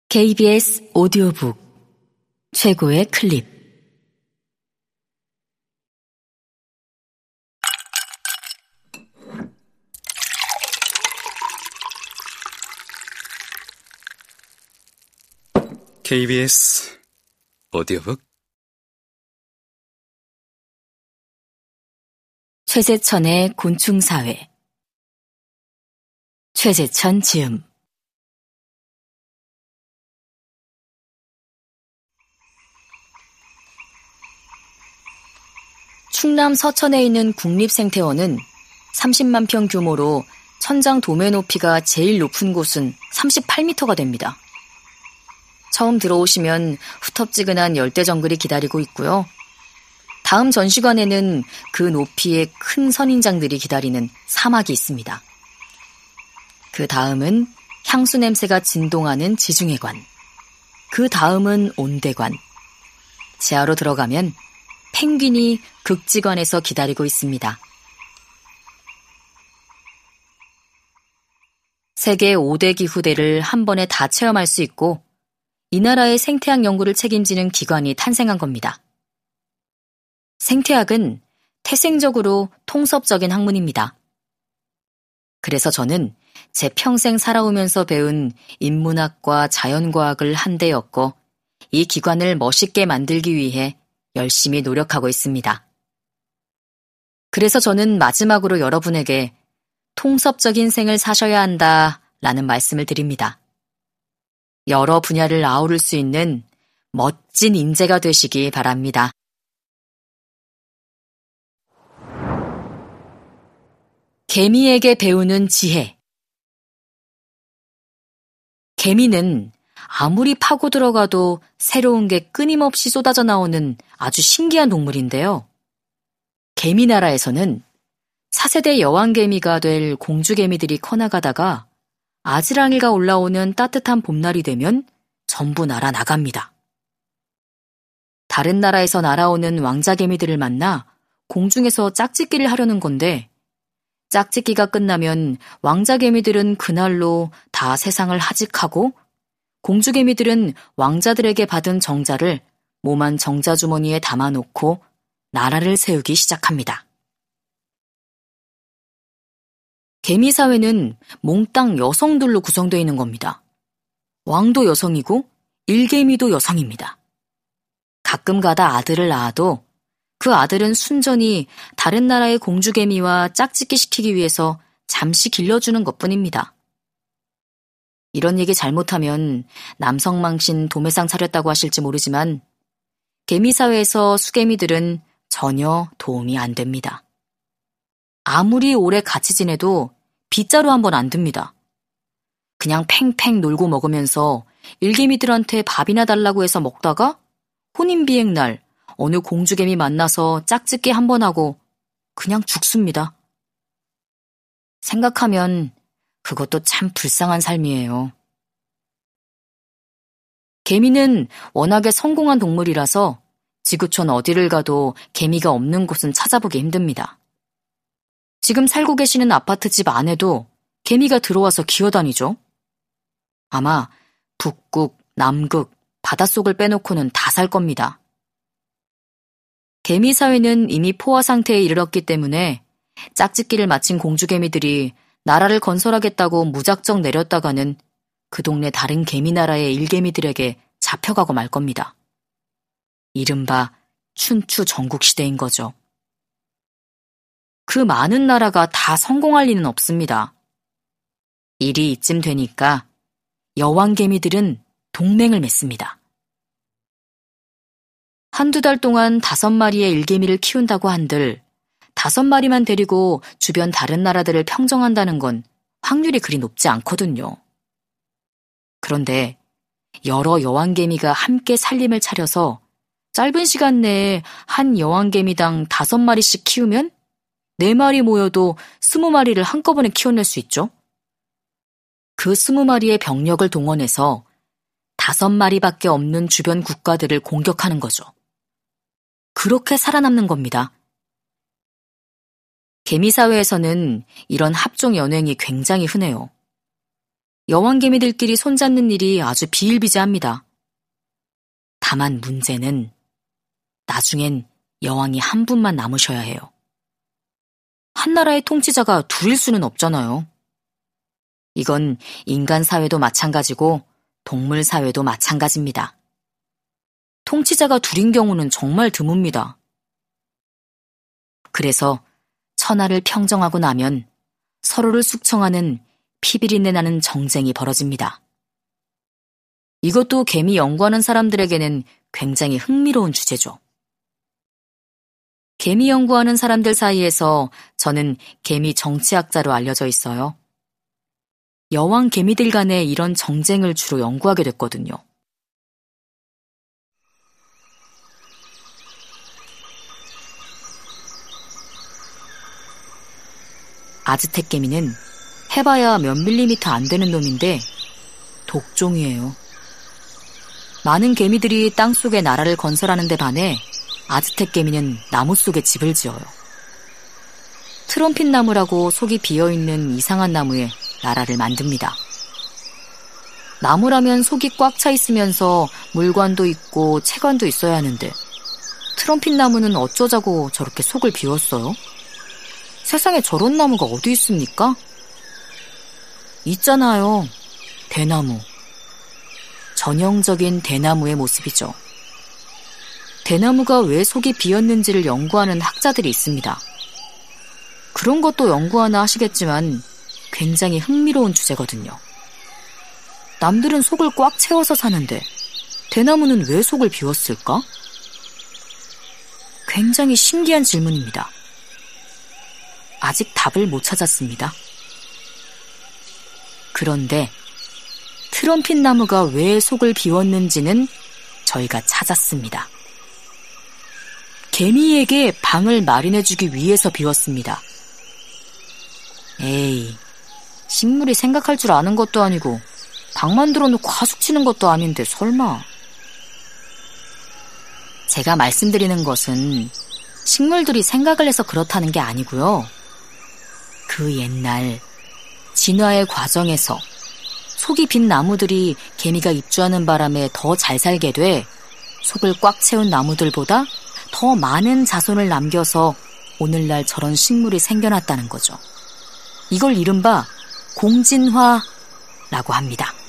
KBS 오디오북 최고의 클립. KBS 오디오북 최재천의 곤충사회. 최재천 지음. 충남 서천에 있는 국립생태원은 30만 평 규모로 천장 도매 높이가 제일 높은 곳은 38m가 됩니다. 처음 들어오시면 후텁지근한 열대 정글이 기다리고 있고요. 다음 전시관에는 그 높이의 큰 선인장들이 기다리는 사막이 있습니다. 그 다음은 향수 냄새가 진동하는 지중해관. 그 다음은 온대관. 지하로 들어가면 펭귄이 극지관에서 기다리고 있습니다. 세계 5대 기후대를 한 번에 다 체험할 수 있고 이 나라의 생태학 연구를 책임지는 기관이 탄생한 겁니다. 생태학은 태생적으로 통섭적인 학문입니다. 그래서 저는 제 평생 살아오면서 배운 인문학과 자연과학을 한데 엮어 이 기관을 멋있게 만들기 위해 열심히 노력하고 있습니다. 그래서 저는 마지막으로 여러분에게 통섭적인 생을 사셔야 한다라는 말씀을 드립니다. 여러 분야를 아우를 수 있는 멋진 인재가 되시기 바랍니다. 개미에게 배우는 지혜. 개미는 아무리 파고 들어가도 새로운 게 끊임없이 쏟아져 나오는 아주 신기한 동물인데요. 개미나라에서는 차세대 여왕개미가 될 공주개미들이 커나가다가 아지랑이가 올라오는 따뜻한 봄날이 되면 전부 날아나갑니다. 다른 나라에서 날아오는 왕자개미들을 만나 공중에서 짝짓기를 하려는 건데 짝짓기가 끝나면 왕자개미들은 그날로 다 세상을 하직하고 공주개미들은 왕자들에게 받은 정자를 모만 정자주머니에 담아놓고 나라를 세우기 시작합니다. 개미사회는 몽땅 여성들로 구성되어 있는 겁니다. 왕도 여성이고 일개미도 여성입니다. 가끔 가다 아들을 낳아도 그 아들은 순전히 다른 나라의 공주개미와 짝짓기 시키기 위해서 잠시 길러주는 것뿐입니다. 이런 얘기 잘못하면 남성망신 도매상 차렸다고 하실지 모르지만 개미사회에서 수개미들은 전혀 도움이 안 됩니다. 아무리 오래 같이 지내도 빗자루 한 번 안 듭니다. 그냥 팽팽 놀고 먹으면서 일개미들한테 밥이나 달라고 해서 먹다가 혼인비행날 어느 공주개미 만나서 짝짓기 한 번 하고 그냥 죽습니다. 생각하면 그것도 참 불쌍한 삶이에요. 개미는 워낙에 성공한 동물이라서 지구촌 어디를 가도 개미가 없는 곳은 찾아보기 힘듭니다. 지금 살고 계시는 아파트 집 안에도 개미가 들어와서 기어다니죠. 아마 북극, 남극, 바닷속을 빼놓고는 다 살 겁니다. 개미 사회는 이미 포화 상태에 이르렀기 때문에 짝짓기를 마친 공주개미들이 나라를 건설하겠다고 무작정 내렸다가는 그 동네 다른 개미나라의 일개미들에게 잡혀가고 말 겁니다. 이른바 춘추 전국시대인 거죠. 그 많은 나라가 다 성공할 리는 없습니다. 일이 이쯤 되니까 여왕개미들은 동맹을 맺습니다. 한두 달 동안 5마리의 일개미를 키운다고 한들 5마리만 데리고 주변 다른 나라들을 평정한다는 건 확률이 그리 높지 않거든요. 그런데 여러 여왕개미가 함께 살림을 차려서 짧은 시간 내에 한 여왕개미당 5마리씩 키우면 4마리 모여도 20마리를 한꺼번에 키워낼 수 있죠. 그 20마리의 병력을 동원해서 5마리밖에 없는 주변 국가들을 공격하는 거죠. 그렇게 살아남는 겁니다. 개미사회에서는 이런 합종 연횡이 굉장히 흔해요. 여왕개미들끼리 손잡는 일이 아주 비일비재합니다. 다만 문제는 나중엔 여왕이 한 분만 남으셔야 해요. 한 나라의 통치자가 둘일 수는 없잖아요. 이건 인간 사회도 마찬가지고 동물 사회도 마찬가지입니다. 통치자가 둘인 경우는 정말 드뭅니다. 그래서 천하를 평정하고 나면 서로를 숙청하는 피비린내 나는 정쟁이 벌어집니다. 이것도 개미 연구하는 사람들에게는 굉장히 흥미로운 주제죠. 개미 연구하는 사람들 사이에서 저는 개미 정치학자로 알려져 있어요. 여왕 개미들 간의 이런 정쟁을 주로 연구하게 됐거든요. 아즈텍 개미는 해봐야 몇 밀리미터 안 되는 놈인데 독종이에요. 많은 개미들이 땅속에 나라를 건설하는 데 반해 아즈텍 개미는 나무 속에 집을 지어요. 트럼핏 나무라고 속이 비어있는 이상한 나무에 나라를 만듭니다. 나무라면 속이 꽉 차 있으면서 물관도 있고 채관도 있어야 하는데 트럼핏 나무는 어쩌자고 저렇게 속을 비웠어요? 세상에 저런 나무가 어디 있습니까? 있잖아요. 대나무. 전형적인 대나무의 모습이죠. 대나무가 왜 속이 비었는지를 연구하는 학자들이 있습니다. 그런 것도 연구하나 하시겠지만 굉장히 흥미로운 주제거든요. 남들은 속을 꽉 채워서 사는데 대나무는 왜 속을 비웠을까? 굉장히 신기한 질문입니다. 아직 답을 못 찾았습니다. 그런데 트럼핏 나무가 왜 속을 비웠는지는 저희가 찾았습니다. 개미에게 방을 마련해주기 위해서 비웠습니다. 에이, 식물이 생각할 줄 아는 것도 아니고 방 만들어 놓고 하숙치는 것도 아닌데 설마. 제가 말씀드리는 것은 식물들이 생각을 해서 그렇다는 게 아니고요. 그 옛날 진화의 과정에서 속이 빈 나무들이 개미가 입주하는 바람에 더 잘 살게 돼 속을 꽉 채운 나무들보다 더 많은 자손을 남겨서 오늘날 저런 식물이 생겨났다는 거죠. 이걸 이른바 공진화라고 합니다.